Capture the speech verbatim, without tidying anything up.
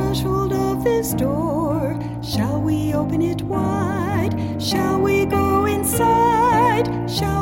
threshold of this door. Shall we open it wide? Shall we go inside? Shall